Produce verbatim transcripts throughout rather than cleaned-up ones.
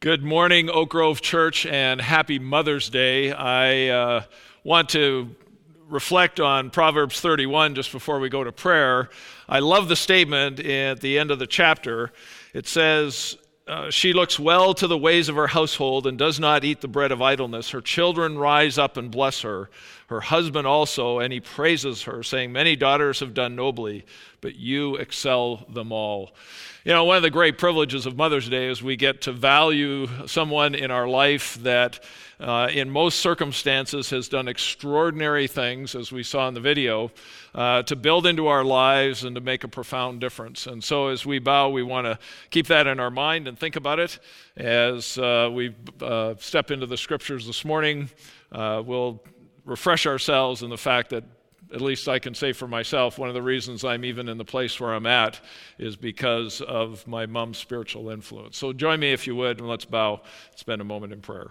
Good morning, Oak Grove Church, and happy Mother's Day. I uh, want to reflect on Proverbs thirty-one just before we go to prayer. I love the statement at the end of the chapter. It says, uh, she looks well to the ways of her household and does not eat the bread of idleness. Her children rise up and bless her, her husband also, and he praises her, saying, many daughters have done nobly, but you excel them all. You know, one of the great privileges of Mother's Day is we get to value someone in our life that uh, in most circumstances has done extraordinary things, as we saw in the video, uh, to build into our lives and to make a profound difference. And so as we bow, we want to keep that in our mind and think about it. As uh, we uh, step into the scriptures this morning, uh, we'll refresh ourselves in the fact that, at least I can say for myself, one of the reasons I'm even in the place where I'm at is because of my mom's spiritual influence. So join me if you would, and let's bow, spend a moment in prayer.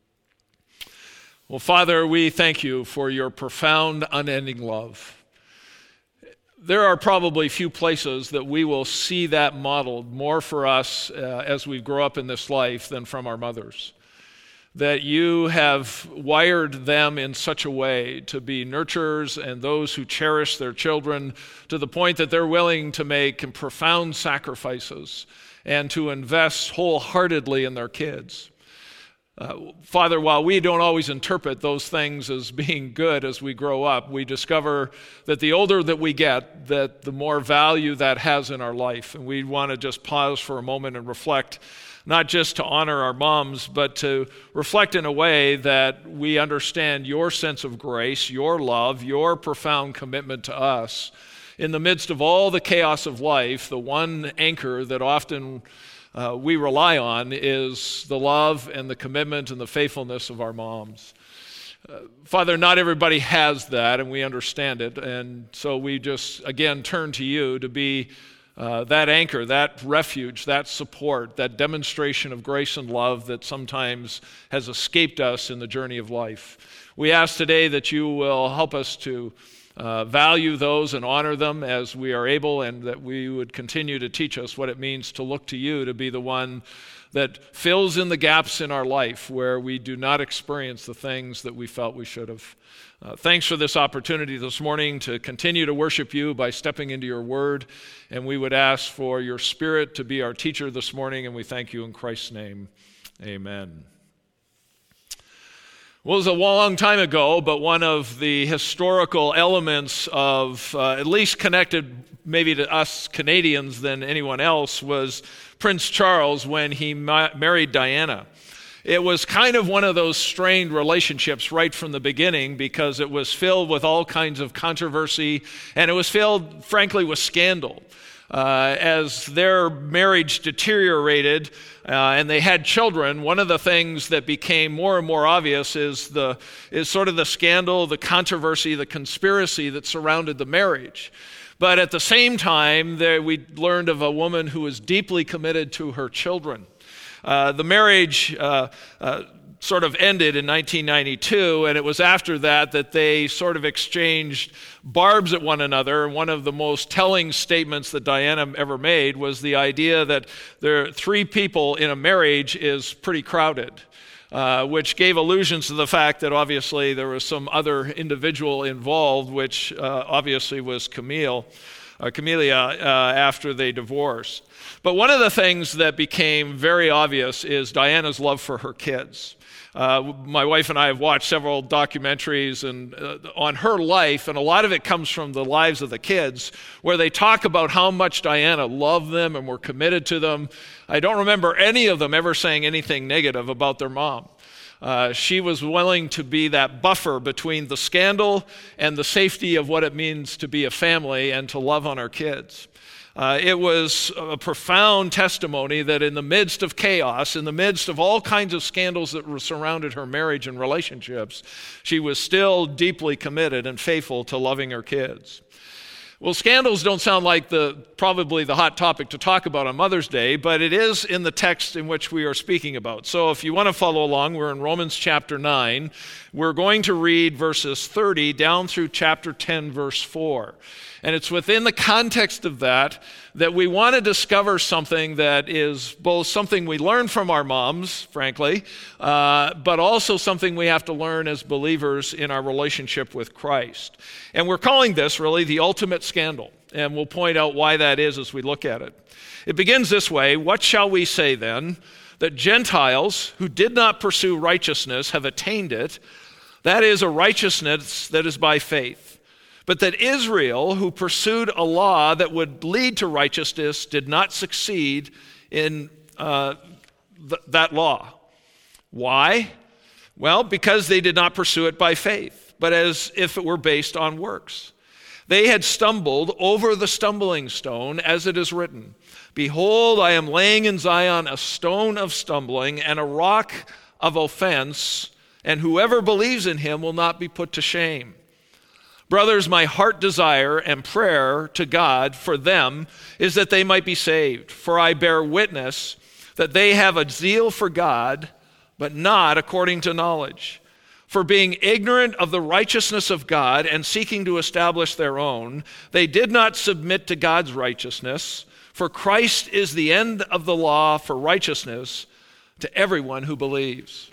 Well, Father, we thank you for your profound, unending love. There are probably few places that we will see that modeled more for us uh, as we grow up in this life than from our mothers. That you have wired them in such a way to be nurturers and those who cherish their children to the point that they're willing to make profound sacrifices and to invest wholeheartedly in their kids. Uh, Father, while we don't always interpret those things as being good as we grow up, we discover that the older that we get, that the more value that has in our life. And we want to just pause for a moment and reflect, not just to honor our moms, but to reflect in a way that we understand your sense of grace, your love, your profound commitment to us. In the midst of all the chaos of life, the one anchor that often uh, we rely on is the love and the commitment and the faithfulness of our moms. Uh, Father, not everybody has that, and we understand it, and so we just, again, turn to you to be Uh, that anchor, that refuge, that support, that demonstration of grace and love that sometimes has escaped us in the journey of life. We ask today that you will help us to uh, value those and honor them as we are able, and that we would continue to teach us what it means to look to you to be the one that fills in the gaps in our life where we do not experience the things that we felt we should have. Uh, thanks for this opportunity this morning to continue to worship you by stepping into your word, and we would ask for your Spirit to be our teacher this morning, and we thank you in Christ's name. Amen. Well, it was a long time ago, but one of the historical elements of, uh, at least connected maybe to us Canadians than anyone else, was Prince Charles when he ma- married Diana. It was kind of one of those strained relationships right from the beginning because it was filled with all kinds of controversy, and it was filled, frankly, with scandal. Uh, as their marriage deteriorated uh, and they had children, one of the things that became more and more obvious is the is sort of the scandal, the controversy, the conspiracy that surrounded the marriage. But at the same time, there, we learned of a woman who was deeply committed to her children. Uh, the marriage uh, uh, sort of ended in nineteen ninety-two, and it was after that that they sort of exchanged barbs at one another. One of the most telling statements that Diana ever made was the idea that there are three people in a marriage is pretty crowded, uh, which gave allusions to the fact that obviously there was some other individual involved, which uh, obviously was Camille. Uh, Camelia uh, after they divorced. But one of the things that became very obvious is Diana's love for her kids. Uh, my wife and I have watched several documentaries and uh, on her life, and a lot of it comes from the lives of the kids, where they talk about how much Diana loved them and were committed to them. I don't remember any of them ever saying anything negative about their mom. Uh, she was willing to be that buffer between the scandal and the safety of what it means to be a family and to love on our kids. Uh, it was a profound testimony that in the midst of chaos, in the midst of all kinds of scandals that surrounded her marriage and relationships, she was still deeply committed and faithful to loving her kids. Well, scandals don't sound like the probably the hot topic to talk about on Mother's Day, but it is in the text in which we are speaking about. So if you want to follow along, we're in Romans chapter nine. We're going to read verses thirty down through chapter ten, verse four. And it's within the context of that that we want to discover something that is both something we learn from our moms, frankly, uh, but also something we have to learn as believers in our relationship with Christ. And we're calling this really the ultimate scandal, and we'll point out why that is as we look at it. It begins this way: what shall we say then? That Gentiles who did not pursue righteousness have attained it, that is, a righteousness that is by faith. But that Israel, who pursued a law that would lead to righteousness, did not succeed in uh, th- that law. Why? Well, because they did not pursue it by faith, but as if it were based on works. They had stumbled over the stumbling stone, as it is written, "Behold, I am laying in Zion a stone of stumbling and a rock of offense, and whoever believes in him will not be put to shame." Brothers, my heart desire and prayer to God for them is that they might be saved. For I bear witness that they have a zeal for God, but not according to knowledge. For being ignorant of the righteousness of God and seeking to establish their own, they did not submit to God's righteousness. For Christ is the end of the law for righteousness to everyone who believes.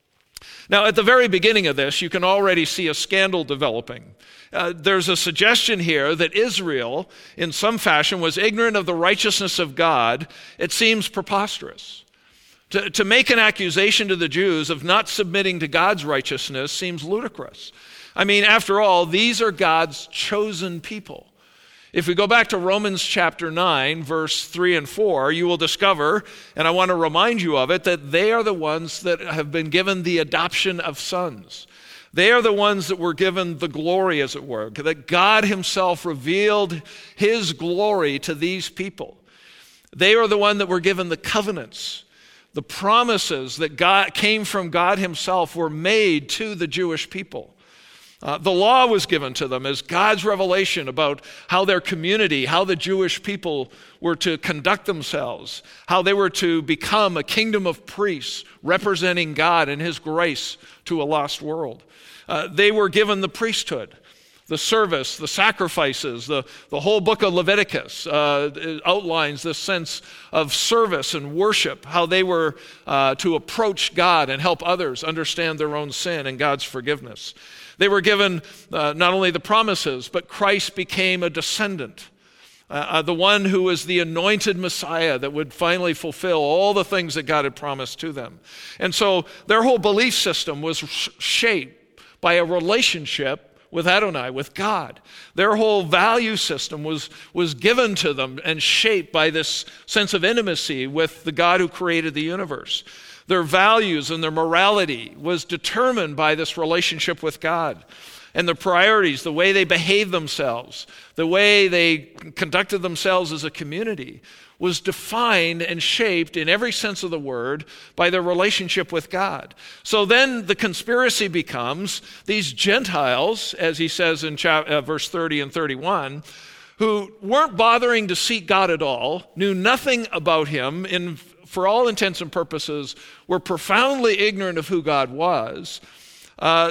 Now, at the very beginning of this, you can already see a scandal developing. Uh, there's a suggestion here that Israel, in some fashion, was ignorant of the righteousness of God. It seems preposterous. To, to make an accusation to the Jews of not submitting to God's righteousness seems ludicrous. I mean, after all, these are God's chosen people. If we go back to Romans chapter nine, verse three and four, you will discover, and I want to remind you of it, that they are the ones that have been given the adoption of sons. They are the ones that were given the glory, as it were, that God himself revealed his glory to these people. They are the one that were given the covenants. The promises that God came from God himself were made to the Jewish people. Uh, the law was given to them as God's revelation about how their community, how the Jewish people were to conduct themselves, how they were to become a kingdom of priests representing God and his grace to a lost world. Uh, they were given the priesthood, the service, the sacrifices. The, the whole book of Leviticus uh, outlines this sense of service and worship, how they were uh, to approach God and help others understand their own sin and God's forgiveness. They were given uh, not only the promises, but Christ became a descendant, uh, uh, the one who was the anointed Messiah that would finally fulfill all the things that God had promised to them. And so their whole belief system was sh- shaped by a relationship with Adonai, with God. Their whole value system was, was given to them and shaped by this sense of intimacy with the God who created the universe. Their values and their morality was determined by this relationship with God. And the priorities, the way they behaved themselves, the way they conducted themselves as a community was defined and shaped in every sense of the word by their relationship with God. So then the conspiracy becomes these Gentiles, as he says in chapter, uh, verse thirty and thirty-one, who weren't bothering to seek God at all, knew nothing about him, in, for all intents and purposes, were profoundly ignorant of who God was, uh,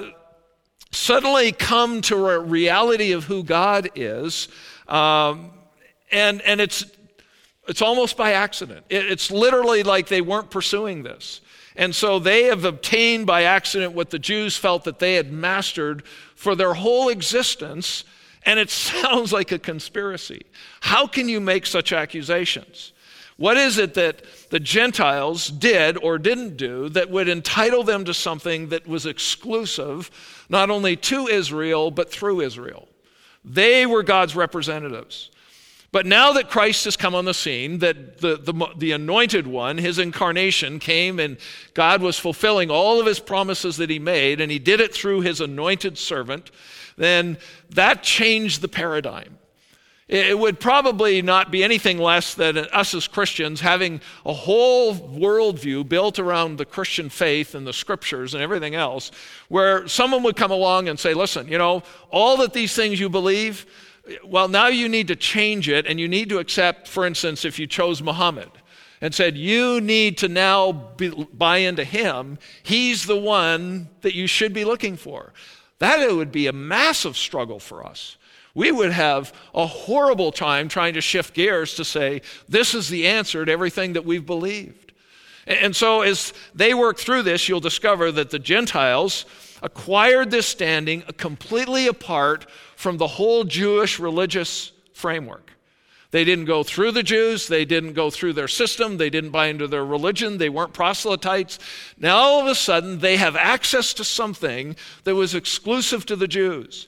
suddenly come to a reality of who God is, um, and, and it's It's almost by accident. It's literally like they weren't pursuing this. And so they have obtained by accident what the Jews felt that they had mastered for their whole existence, and it sounds like a conspiracy. How can you make such accusations? What is it that the Gentiles did or didn't do that would entitle them to something that was exclusive, not only to Israel, but through Israel? They were God's representatives. But now that Christ has come on the scene, that the, the, the anointed one, his incarnation came and God was fulfilling all of his promises that he made, and he did it through his anointed servant, then that changed the paradigm. It, it would probably not be anything less than us as Christians having a whole worldview built around the Christian faith and the scriptures and everything else, where someone would come along and say, listen, you know, all that these things you believe, well, now you need to change it, and you need to accept, for instance, if you chose Muhammad and said, you need to now be, buy into him, he's the one that you should be looking for. That it would be a massive struggle for us. We would have a horrible time trying to shift gears to say, this is the answer to everything that we've believed. And so as they work through this, you'll discover that the Gentiles acquired this standing completely apart from the whole Jewish religious framework. They didn't go through the Jews. They didn't go through their system. They didn't buy into their religion. They weren't proselytes. Now all of a sudden, they have access to something that was exclusive to the Jews.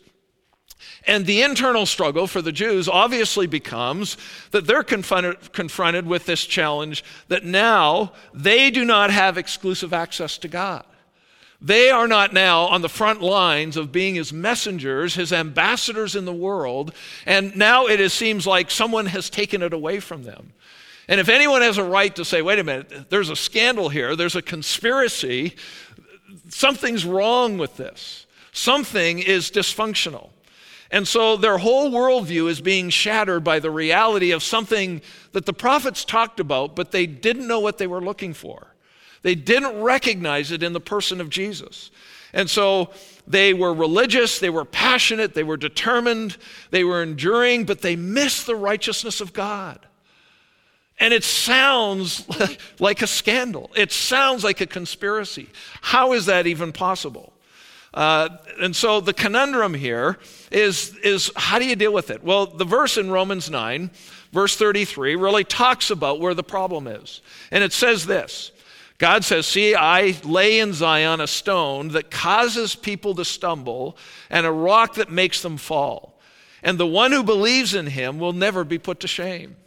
And the internal struggle for the Jews obviously becomes that they're confronted, confronted with this challenge that now they do not have exclusive access to God. They are not now on the front lines of being his messengers, his ambassadors in the world, and now it is, seems like someone has taken it away from them. And if anyone has a right to say, wait a minute, there's a scandal here, there's a conspiracy, something's wrong with this. Something is dysfunctional. And so their whole worldview is being shattered by the reality of something that the prophets talked about, but they didn't know what they were looking for. They didn't recognize it in the person of Jesus. And so they were religious, they were passionate, they were determined, they were enduring, but they missed the righteousness of God. And it sounds like a scandal. It sounds like a conspiracy. How is that even possible? Uh, and so the conundrum here is, is how do you deal with it? Well, the verse in Romans nine, verse thirty-three, really talks about where the problem is. And it says this, God says, see, I lay in Zion a stone that causes people to stumble and a rock that makes them fall. And the one who believes in him will never be put to shame.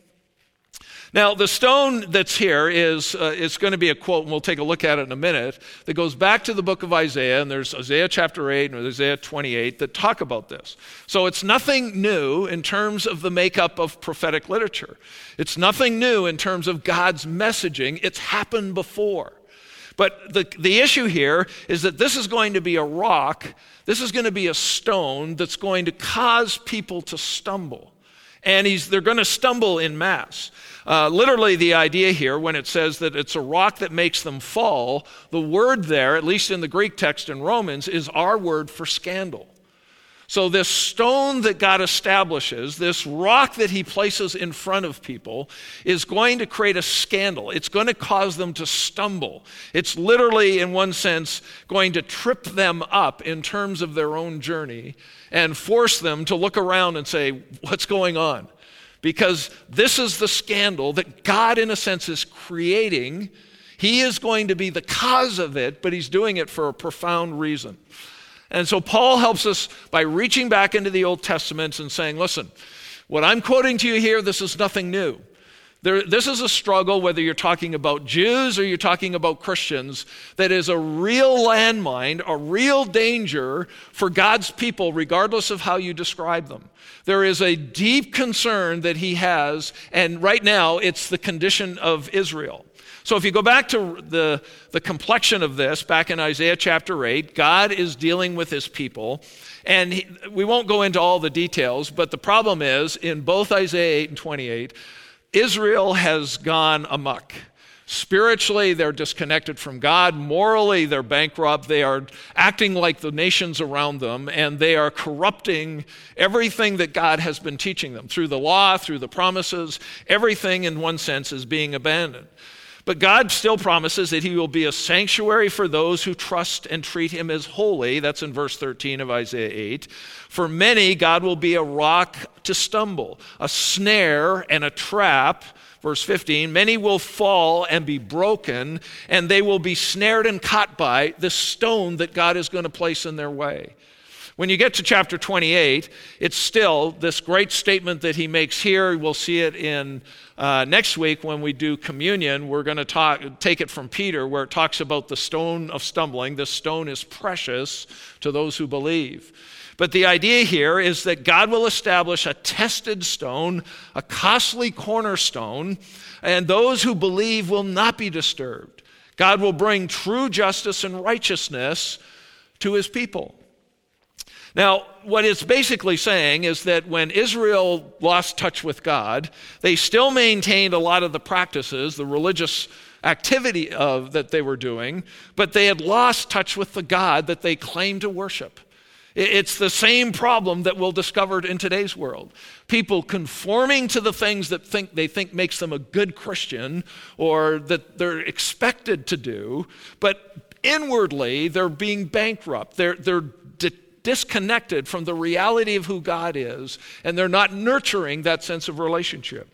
Now, the stone that's here is uh, it's going to be a quote, and we'll take a look at it in a minute, that goes back to the book of Isaiah, and there's Isaiah chapter eight and Isaiah twenty-eight that talk about this. So it's nothing new in terms of the makeup of prophetic literature. It's nothing new in terms of God's messaging. It's happened before. But the, the issue here is that this is going to be a rock, this is going to be a stone that's going to cause people to stumble. And he's, they're going to stumble in mass. Uh, literally, the idea here, when it says that it's a rock that makes them fall, the word there, at least in the Greek text in Romans, is our word for scandal. So this stone that God establishes, this rock that he places in front of people, is going to create a scandal. It's going to cause them to stumble. It's literally, in one sense, going to trip them up in terms of their own journey and force them to look around and say, what's going on? Because this is the scandal that God, in a sense, is creating. He is going to be the cause of it, but he's doing it for a profound reason. And so Paul helps us by reaching back into the Old Testament and saying, listen, what I'm quoting to you here, this is nothing new. There, this is a struggle, whether you're talking about Jews or you're talking about Christians, that is a real landmine, a real danger for God's people, regardless of how you describe them. There is a deep concern that he has, and right now it's the condition of Israel. So if you go back to the, the complexion of this, back in Isaiah chapter eight, God is dealing with his people. And he, we won't go into all the details, but the problem is, in both Isaiah eight and twenty-eight, Israel has gone amok. Spiritually, they're disconnected from God. Morally, they're bankrupt. They are acting like the nations around them, and they are corrupting everything that God has been teaching them. Through the law, through the promises, everything in one sense is being abandoned. But God still promises that he will be a sanctuary for those who trust and treat him as holy. That's in verse thirteen of Isaiah eight. For many, God will be a rock to stumble, a snare and a trap. Verse fifteen, many will fall and be broken, and they will be snared and caught by the stone that God is going to place in their way. When you get to chapter twenty-eight, it's still this great statement that he makes here. We'll see it in uh, next week when we do communion. We're going to talk, take it from Peter, where it talks about the stone of stumbling. This stone is precious to those who believe. But the idea here is that God will establish a tested stone, a costly cornerstone, and those who believe will not be disturbed. God will bring true justice and righteousness to his people. Now, what it's basically saying is that when Israel lost touch with God, they still maintained a lot of the practices, the religious activity of that they were doing, but they had lost touch with the God that they claimed to worship. It's the same problem that we'll discover in today's world. People conforming to the things that think they think makes them a good Christian or that they're expected to do, but inwardly they're being bankrupt. They're, they're di- disconnected from the reality of who God is, and they're not nurturing that sense of relationship.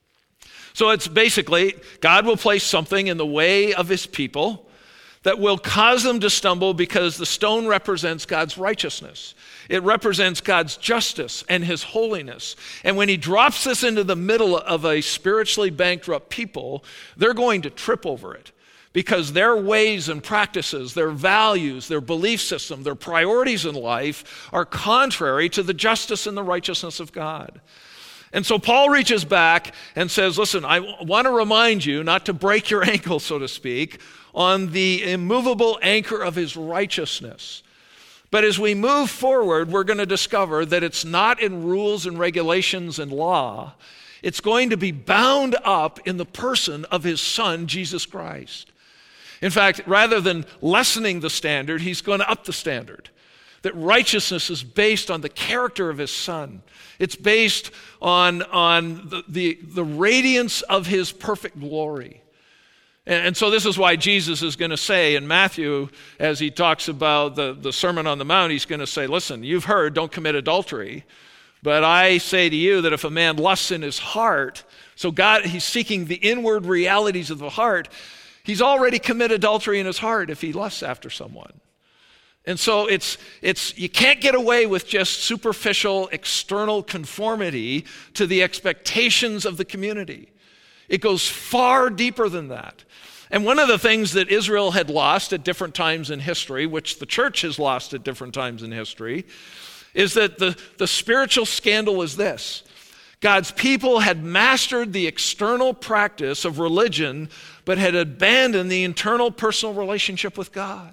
So it's basically, God will place something in the way of his people that will cause them to stumble because the stone represents God's righteousness. It represents God's justice and his holiness. And when he drops this into the middle of a spiritually bankrupt people, they're going to trip over it because their ways and practices, their values, their belief system, their priorities in life are contrary to the justice and the righteousness of God. And so Paul reaches back and says, listen, I want to remind you not to break your ankle, so to speak, on the immovable anchor of his righteousness. But as we move forward, we're going to discover that it's not in rules and regulations and law. It's going to be bound up in the person of his Son, Jesus Christ. In fact, rather than lessening the standard, he's going to up the standard. That righteousness is based on the character of his Son. It's based on, on the, the, the radiance of his perfect glory. And, and so this is why Jesus is going to say in Matthew, as he talks about the, the Sermon on the Mount, he's going to say, listen, you've heard, don't commit adultery. But I say to you that if a man lusts in his heart, so God, he's seeking the inward realities of the heart, he's already committed adultery in his heart if he lusts after someone. And so it's it's you can't get away with just superficial external conformity to the expectations of the community. It goes far deeper than that. And one of the things that Israel had lost at different times in history, which the church has lost at different times in history, is that the, the spiritual scandal is this. God's people had mastered the external practice of religion, but had abandoned the internal personal relationship with God.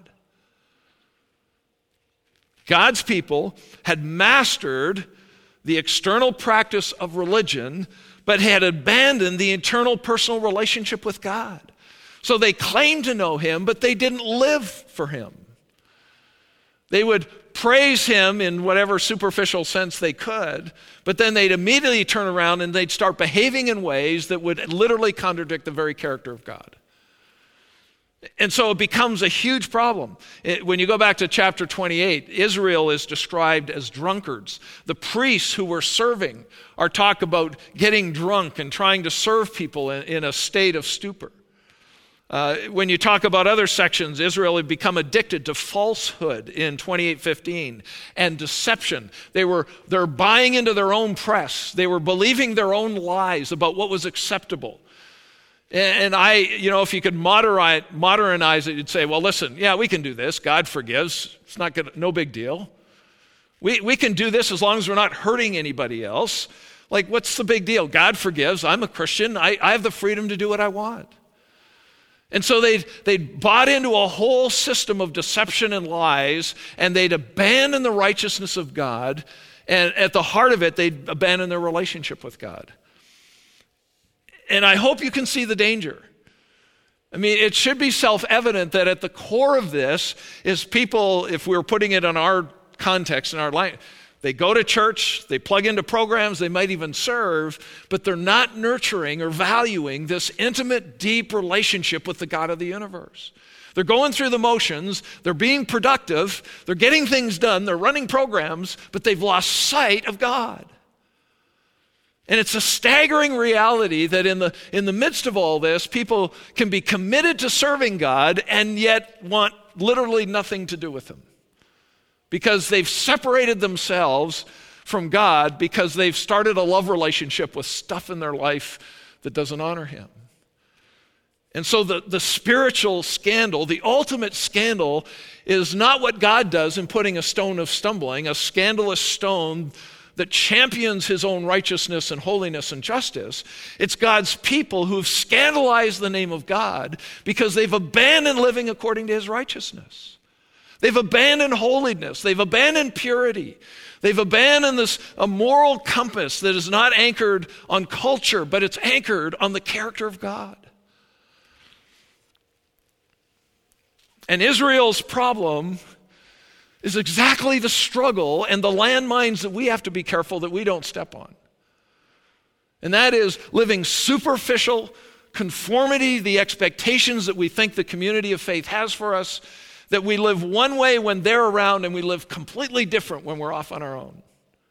God's people had mastered the external practice of religion, but had abandoned the internal personal relationship with God. So they claimed to know him, but they didn't live for him. They would praise him in whatever superficial sense they could, but then they'd immediately turn around and they'd start behaving in ways that would literally contradict the very character of God. And so it becomes a huge problem. It, when you go back to chapter twenty-eight, Israel is described as drunkards. The priests who were serving are talk about getting drunk and trying to serve people in, in a state of stupor. Uh, when you talk about other sections, Israel had become addicted to falsehood in twenty-eight fifteen and deception. They were they're buying into their own press. They were believing their own lies about what was acceptable. And I, you know, if you could modernize, modernize it, you'd say, well, listen, yeah, we can do this. God forgives. It's not gonna, no big deal. We we can do this as long as we're not hurting anybody else. Like, what's the big deal? God forgives. I'm a Christian. I, I have the freedom to do what I want. And so they'd, they'd bought into a whole system of deception and lies, and they'd abandon the righteousness of God, and at the heart of it, they'd abandon their relationship with God. And I hope you can see the danger. I mean, it should be self-evident that at the core of this is people, if we're putting it in our context, in our life, they go to church, they plug into programs, they might even serve, but they're not nurturing or valuing this intimate, deep relationship with the God of the universe. They're going through the motions, they're being productive, they're getting things done, they're running programs, but they've lost sight of God. And it's a staggering reality that in the, in the midst of all this, people can be committed to serving God and yet want literally nothing to do with him. Because they've separated themselves from God because they've started a love relationship with stuff in their life that doesn't honor him. And so the, the spiritual scandal, the ultimate scandal, is not what God does in putting a stone of stumbling, a scandalous stone that champions his own righteousness and holiness and justice. It's God's people who've scandalized the name of God because they've abandoned living according to his righteousness. They've abandoned holiness. They've abandoned purity. They've abandoned this a moral compass that is not anchored on culture, but it's anchored on the character of God. And Israel's problem is exactly the struggle and the landmines that we have to be careful that we don't step on. And that is living superficial conformity, the expectations that we think the community of faith has for us, that we live one way when they're around and we live completely different when we're off on our own.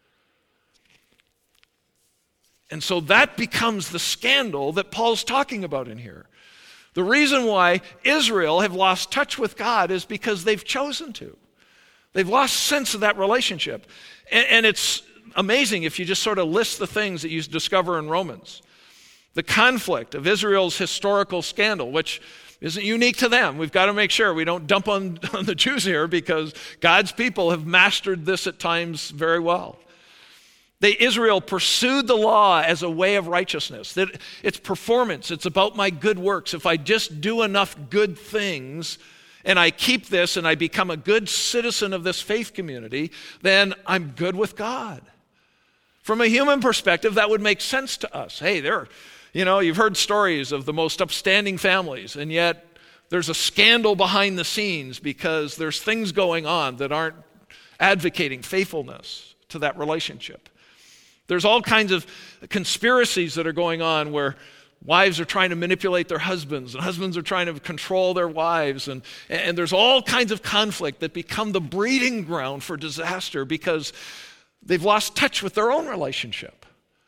And so that becomes the scandal that Paul's talking about in here. The reason why Israel have lost touch with God is because they've chosen to. They've lost sense of that relationship. And, and it's amazing if you just sort of list the things that you discover in Romans. The conflict of Israel's historical scandal, which isn't unique to them. We've got to make sure we don't dump on, on the Jews here because God's people have mastered this at times very well. They, Israel pursued the law as a way of righteousness. That it's performance. It's about my good works. If I just do enough good things and I keep this and I become a good citizen of this faith community, then I'm good with God. From a human perspective, that would make sense to us. Hey, there, you know, you've heard stories of the most upstanding families, and yet there's a scandal behind the scenes because there's things going on that aren't advocating faithfulness to that relationship. There's all kinds of conspiracies that are going on where wives are trying to manipulate their husbands and husbands are trying to control their wives. And, and there's all kinds of conflict that become the breeding ground for disaster because they've lost touch with their own relationship.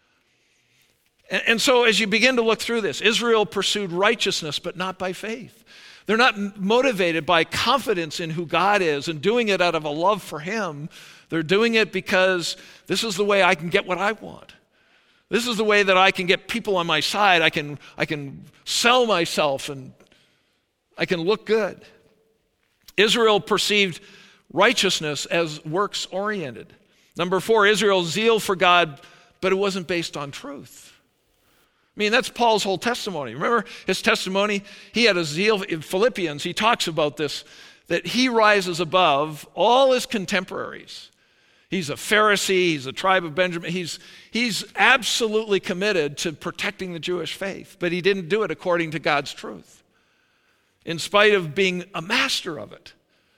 And, and so as you begin to look through this, Israel pursued righteousness, but not by faith. They're not motivated by confidence in who God is and doing it out of a love for him. They're doing it because this is the way I can get what I want. This is the way that I can get people on my side. I can, I can sell myself and I can look good. Israel perceived righteousness as works-oriented. Number four, Israel's zeal for God, but it wasn't based on truth. I mean, that's Paul's whole testimony. Remember his testimony? He had a zeal. In Philippians, he talks about this, that he rises above all his contemporaries. He's a Pharisee. He's a tribe of Benjamin. He's, he's absolutely committed to protecting the Jewish faith, but he didn't do it according to God's truth, in spite of being a master of it.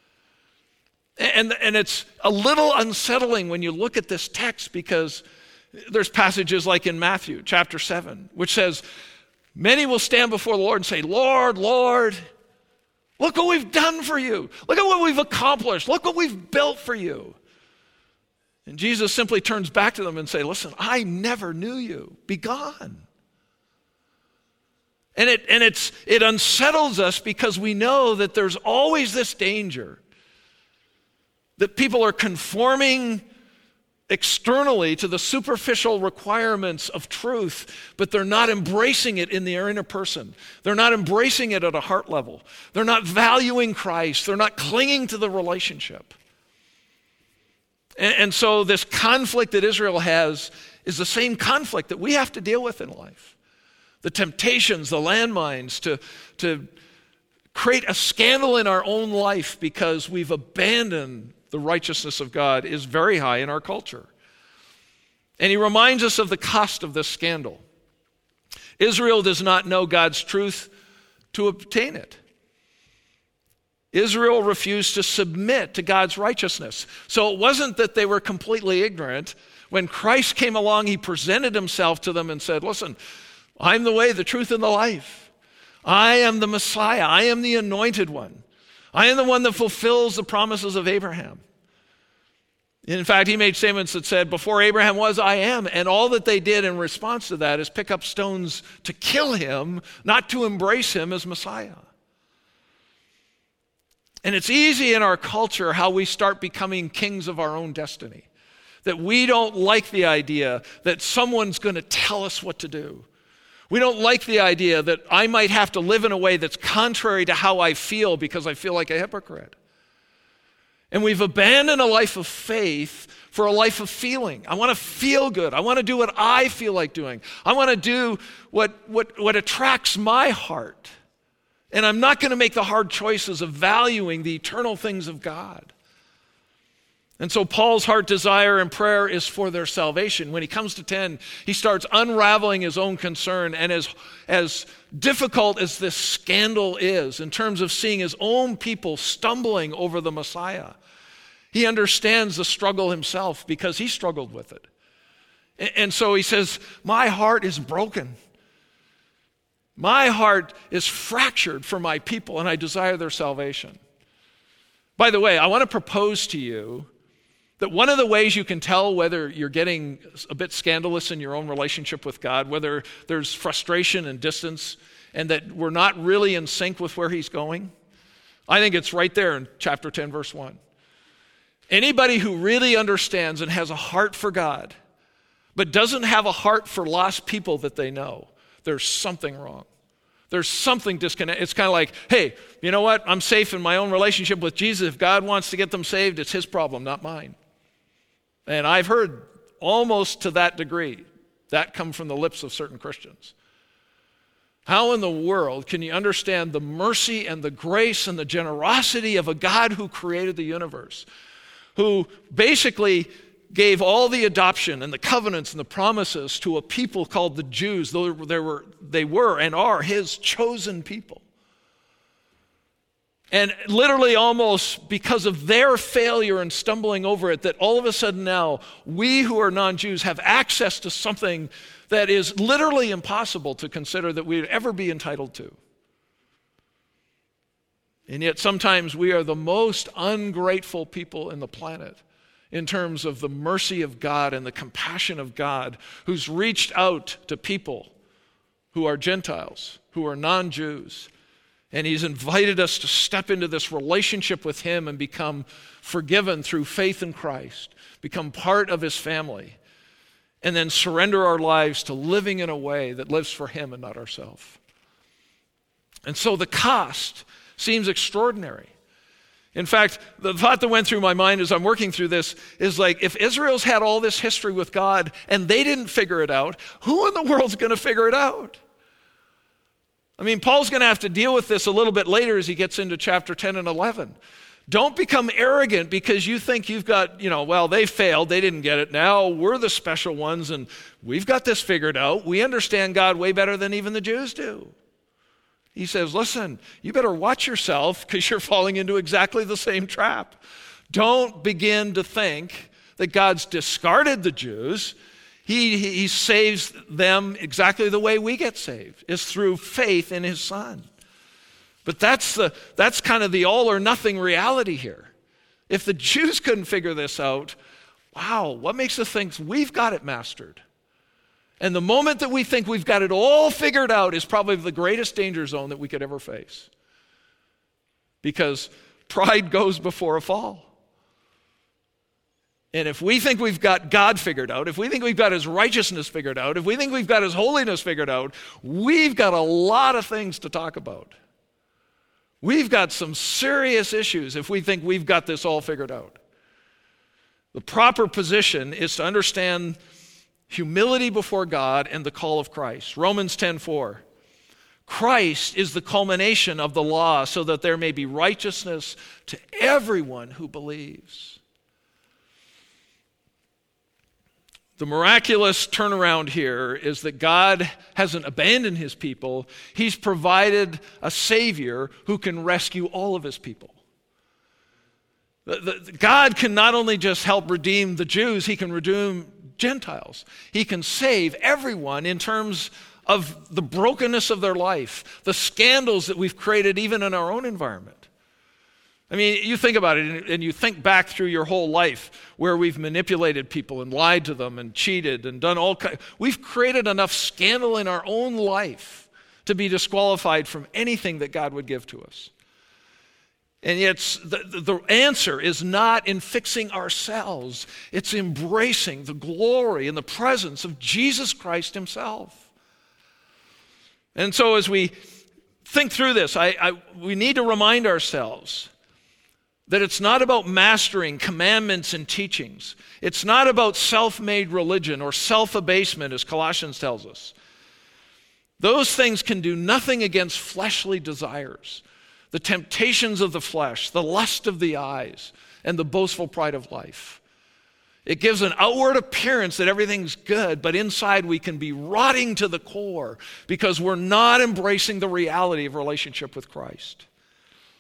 And, and it's a little unsettling when you look at this text because there's passages like in Matthew chapter seven, which says, many will stand before the Lord and say, Lord, Lord, look what we've done for you. Look at what we've accomplished. Look what we've built for you. And Jesus simply turns back to them and say, listen, I never knew you. Be gone. And it and it's it unsettles us because we know that there's always this danger that people are conforming externally to the superficial requirements of truth, but they're not embracing it in their inner person. They're not embracing it at a heart level. They're not valuing Christ. They're not clinging to the relationship. And, and so this conflict that Israel has is the same conflict that we have to deal with in life. The temptations, the landmines to, to create a scandal in our own life because we've abandoned the righteousness of God is very high in our culture. And he reminds us of the cost of this scandal. Israel does not know God's truth to obtain it. Israel refused to submit to God's righteousness. So it wasn't that they were completely ignorant. When Christ came along, he presented himself to them and said, listen, I'm the way, the truth, and the life. I am the Messiah. I am the anointed one. I am the one that fulfills the promises of Abraham. In fact, he made statements that said, before Abraham was, I am. And all that they did in response to that is pick up stones to kill him, not to embrace him as Messiah. And it's easy in our culture how we start becoming kings of our own destiny. That we don't like the idea that someone's going to tell us what to do. We don't like the idea that I might have to live in a way that's contrary to how I feel because I feel like a hypocrite. And we've abandoned a life of faith for a life of feeling. I want to feel good. I want to do what I feel like doing. I want to do what, what, what attracts my heart. And I'm not going to make the hard choices of valuing the eternal things of God. And so Paul's heart desire and prayer is for their salvation. When he comes to ten, he starts unraveling his own concern. And as, as difficult as this scandal is in terms of seeing his own people stumbling over the Messiah, He understands the struggle himself because he struggled with it. And so he says, my heart is broken. My heart is fractured for my people, and I desire their salvation. By the way, I want to propose to you that one of the ways you can tell whether you're getting a bit scandalous in your own relationship with God, whether there's frustration and distance, and that we're not really in sync with where he's going, I think it's right there in chapter ten, verse one. Anybody who really understands and has a heart for God, but doesn't have a heart for lost people that they know, there's something wrong. There's something disconnected. It's kind of like, hey, you know what? I'm safe in my own relationship with Jesus. If God wants to get them saved, it's his problem, not mine. And I've heard almost to that degree that come from the lips of certain Christians. How in the world can you understand the mercy and the grace and the generosity of a God who created the universe, who basically gave all the adoption and the covenants and the promises to a people called the Jews, though they were, they were and are his chosen people. And literally almost because of their failure and stumbling over it, that all of a sudden now, we who are non-Jews have access to something that is literally impossible to consider that we'd ever be entitled to. And yet sometimes we are the most ungrateful people in the planet in terms of the mercy of God and the compassion of God, who's reached out to people who are Gentiles, who are non-Jews. And he's invited us to step into this relationship with him and become forgiven through faith in Christ, become part of his family, and then surrender our lives to living in a way that lives for him and not ourselves. And so the cost seems extraordinary. In fact, the thought that went through my mind as I'm working through this is like, if Israel's had all this history with God and they didn't figure it out, who in the world's going to figure it out? I mean, Paul's going to have to deal with this a little bit later as he gets into chapter ten and eleven. Don't become arrogant because you think you've got, you know, well, they failed, they didn't get it. Now we're the special ones and we've got this figured out. We understand God way better than even the Jews do. He says, listen, you better watch yourself because you're falling into exactly the same trap. Don't begin to think that God's discarded the Jews. He, he saves them exactly the way we get saved, is through faith in his Son. But that's the that's kind of the all or nothing reality here. If the Jews couldn't figure this out, wow, what makes us think we've got it mastered? And the moment that we think we've got it all figured out is probably the greatest danger zone that we could ever face. Because pride goes before a fall. And if we think we've got God figured out, if we think we've got his righteousness figured out, if we think we've got his holiness figured out, we've got a lot of things to talk about. We've got some serious issues if we think we've got this all figured out. The proper position is to understand humility before God and the call of Christ. Romans ten four. Christ is the culmination of the law so that there may be righteousness to everyone who believes. The miraculous turnaround here is that God hasn't abandoned his people. He's provided a Savior who can rescue all of his people. The, the, God can not only just help redeem the Jews, he can redeem Gentiles. He can save everyone in terms of the brokenness of their life, the scandals that we've created even in our own environment. I mean, you think about it, and you think back through your whole life where we've manipulated people and lied to them and cheated and done all kinds. We've created enough scandal in our own life to be disqualified from anything that God would give to us. And yet the, the answer is not in fixing ourselves. It's embracing the glory and the presence of Jesus Christ himself. And so as we think through this, I, I, we need to remind ourselves that it's not about mastering commandments and teachings. It's not about self-made religion or self-abasement, as Colossians tells us. Those things can do nothing against fleshly desires, the temptations of the flesh, the lust of the eyes, and the boastful pride of life. It gives an outward appearance that everything's good, but inside we can be rotting to the core because we're not embracing the reality of relationship with Christ.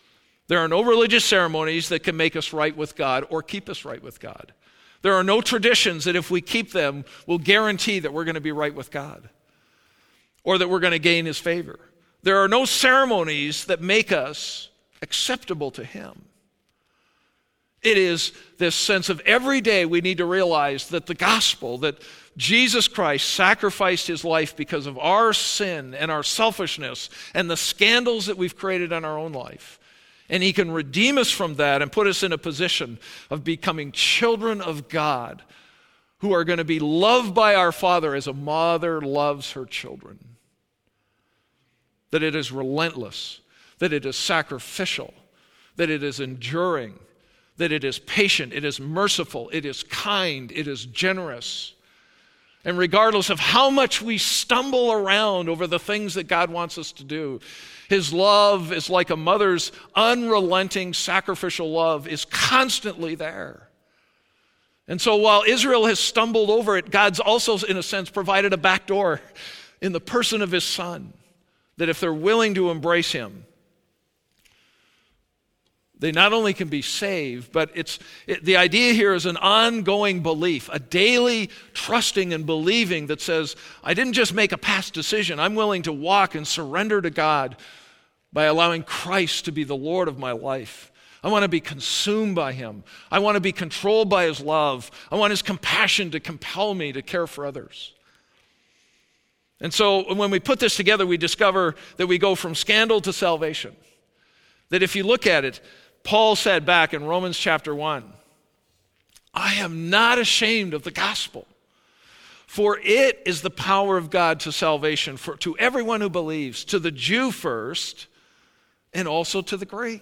There are no religious ceremonies that can make us right with God or keep us right with God. There are no traditions that if we keep them will guarantee that we're going to be right with God or that we're going to gain his favor. There are no ceremonies that make us acceptable to him. It is this sense of every day we need to realize that the gospel, that Jesus Christ sacrificed his life because of our sin and our selfishness and the scandals that we've created in our own life. And he can redeem us from that and put us in a position of becoming children of God who are going to be loved by our Father as a mother loves her children. That it is relentless, that it is sacrificial, that it is enduring, that it is patient, it is merciful, it is kind, it is generous. And regardless of how much we stumble around over the things that God wants us to do, his love is like a mother's unrelenting sacrificial love is constantly there. And so while Israel has stumbled over it, God's also, in a sense, provided a back door in the person of his Son, that if they're willing to embrace him, they not only can be saved, but it's it, the idea here is an ongoing belief, a daily trusting and believing that says, I didn't just make a past decision. I'm willing to walk and surrender to God by allowing Christ to be the Lord of my life. I want to be consumed by him. I want to be controlled by his love. I want his compassion to compel me to care for others. And so when we put this together, we discover that we go from scandal to salvation. That if you look at it, Paul said back in Romans chapter one, I am not ashamed of the gospel, for it is the power of God to salvation for to everyone who believes, to the Jew first, and also to the Greek.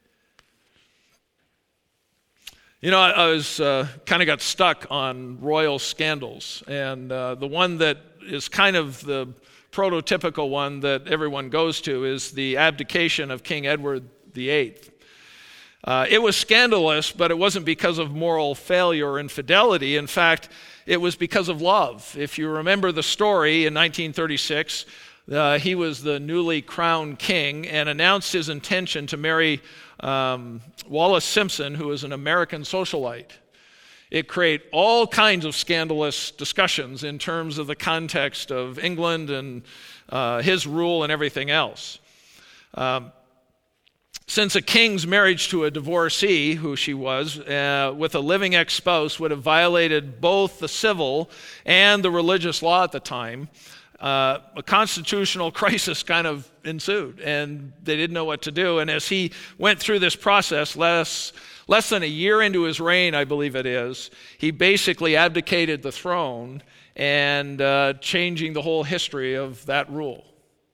You know, I, I was uh, kind of got stuck on royal scandals, and uh, the one that is kind of the prototypical one that everyone goes to is the abdication of King Edward the Eighth. Uh, it was scandalous, but it wasn't because of moral failure or infidelity. In fact, it was because of love. If you remember the story, in nineteen thirty-six, uh, he was the newly crowned king and announced his intention to marry um, Wallis Simpson, who was an American socialite. It created all kinds of scandalous discussions in terms of the context of England and uh, his rule and everything else. Um, Since a king's marriage to a divorcee, who she was, uh, with a living ex-spouse would have violated both the civil and the religious law at the time, uh, a constitutional crisis kind of ensued, and they didn't know what to do. And as he went through this process, less, less than a year into his reign, I believe it is, he basically abdicated the throne and uh, changing the whole history of that rule.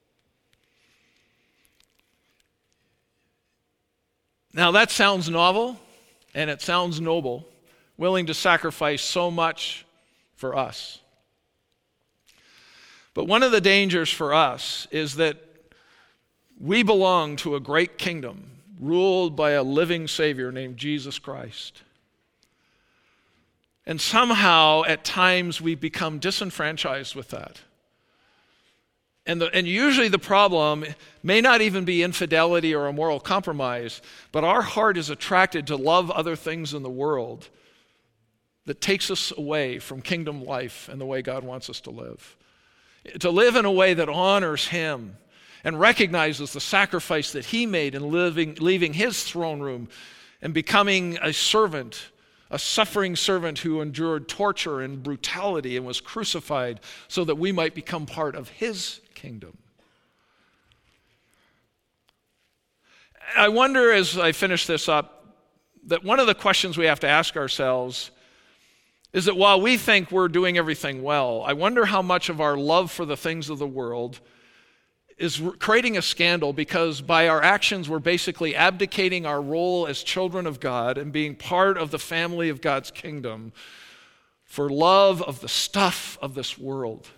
Now that sounds novel, and it sounds noble, willing to sacrifice so much for us. But one of the dangers for us is that we belong to a great kingdom ruled by a living Savior named Jesus Christ. And somehow, at times, we become disenfranchised with that. And, the, and usually the problem may not even be infidelity or a moral compromise, but our heart is attracted to love other things in the world that takes us away from kingdom life and the way God wants us to live. To live in a way that honors him and recognizes the sacrifice that he made in living, leaving his throne room and becoming a servant, a suffering servant who endured torture and brutality and was crucified so that we might become part of his kingdom. I wonder, as I finish this up, that one of the questions we have to ask ourselves is that while we think we're doing everything well, I wonder how much of our love for the things of the world is creating a scandal because by our actions we're basically abdicating our role as children of God and being part of the family of God's kingdom for love of the stuff of this world.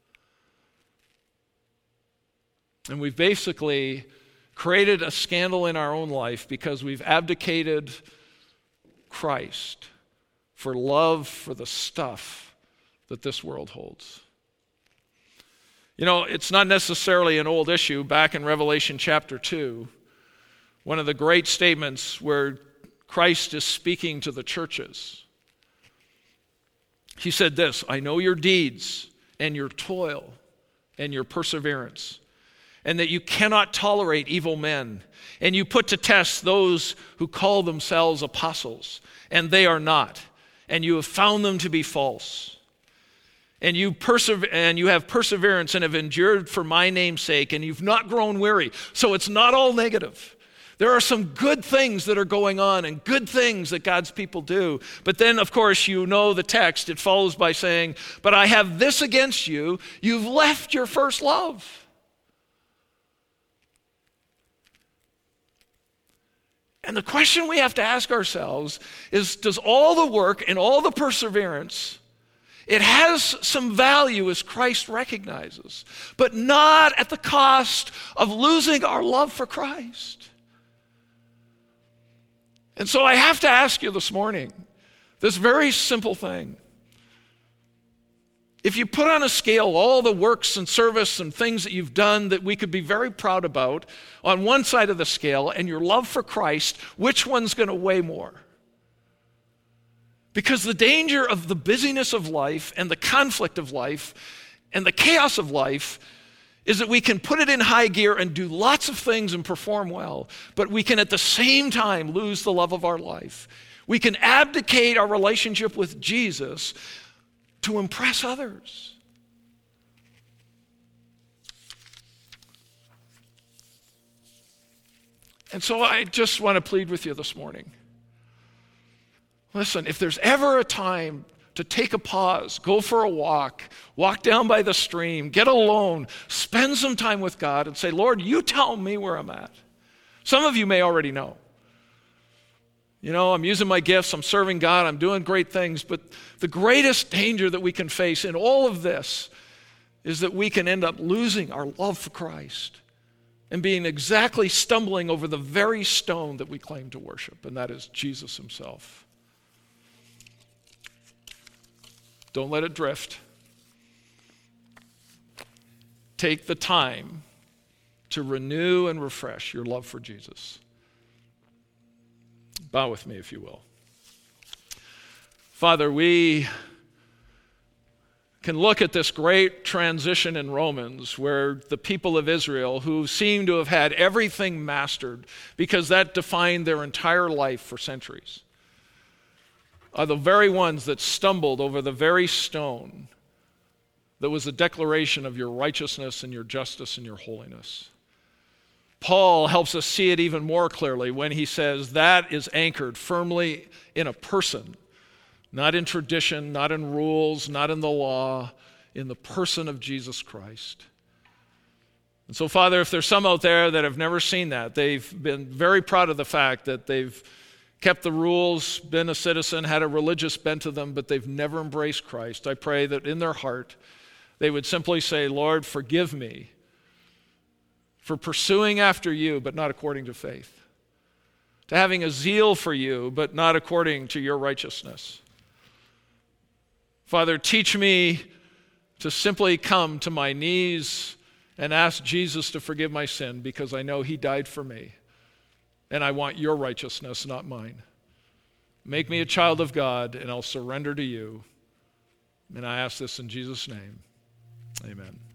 And we've basically created a scandal in our own life because we've abdicated Christ for love for the stuff that this world holds. You know, it's not necessarily an old issue. Back in Revelation chapter two, One of the great statements where Christ is speaking to the churches. He said this, I know your deeds and your toil and your perseverance, and that you cannot tolerate evil men, and you put to test those who call themselves apostles, and they are not, and you have found them to be false. And you persever- and you have perseverance and have endured for my name's sake, and you've not grown weary. So it's not all negative. There are some good things that are going on and good things that God's people do. But then, of course, you know the text. It follows by saying, but I have this against you. You've left your first love. And the question we have to ask ourselves is, does all the work and all the perseverance, it has some value as Christ recognizes, but not at the cost of losing our love for Christ? And so I have to ask you this morning, this very simple thing. If you put on a scale all the works and service and things that you've done that we could be very proud about on one side of the scale and your love for Christ, which one's going to weigh more? Because the danger of the busyness of life and the conflict of life and the chaos of life is that we can put it in high gear and do lots of things and perform well, but we can at the same time lose the love of our life. We can abdicate our relationship with Jesus to impress others. And so I just want to plead with you this morning. Listen, if there's ever a time to take a pause, go for a walk, walk down by the stream, get alone, spend some time with God and say, Lord, you tell me where I'm at. Some of you may already know. You know, I'm using my gifts, I'm serving God, I'm doing great things, but the greatest danger that we can face in all of this is that we can end up losing our love for Christ and being exactly stumbling over the very stone that we claim to worship, and that is Jesus himself. Don't let it drift. Take the time to renew and refresh your love for Jesus. Bow with me, if you will. Father, we can look at this great transition in Romans where the people of Israel, who seem to have had everything mastered because that defined their entire life for centuries, are the very ones that stumbled over the very stone that was a declaration of your righteousness and your justice and your holiness. Paul helps us see it even more clearly when he says that is anchored firmly in a person, not in tradition, not in rules, not in the law, in the person of Jesus Christ. And so, Father, if there's some out there that have never seen that, they've been very proud of the fact that they've kept the rules, been a citizen, had a religious bent to them, but they've never embraced Christ. I pray that in their heart they would simply say, Lord, forgive me for pursuing after you, but not according to faith, to having a zeal for you, but not according to your righteousness. Father, teach me to simply come to my knees and ask Jesus to forgive my sin because I know he died for me. And I want your righteousness, not mine. Make me a child of God, and I'll surrender to you. And I ask this in Jesus' name. Amen.